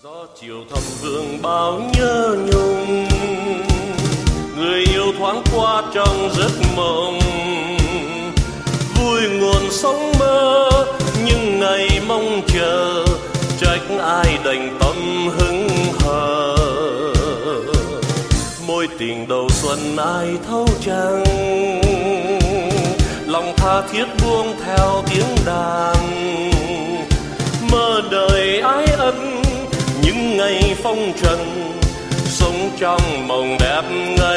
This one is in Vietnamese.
Gió chiều thầm hương bao nhớ nhung, người yêu thoáng qua trong giấc mộng, vui nguồn sống mơ những ngày mong chờ, trách ai đành tâm hững hờ. Mối tình đầu xuân ai thấu chẳng, lòng tha thiết buông theo tiếng đàn, mơ đời ái ân những ngày phong trần, sống trong mộng đẹp ngây.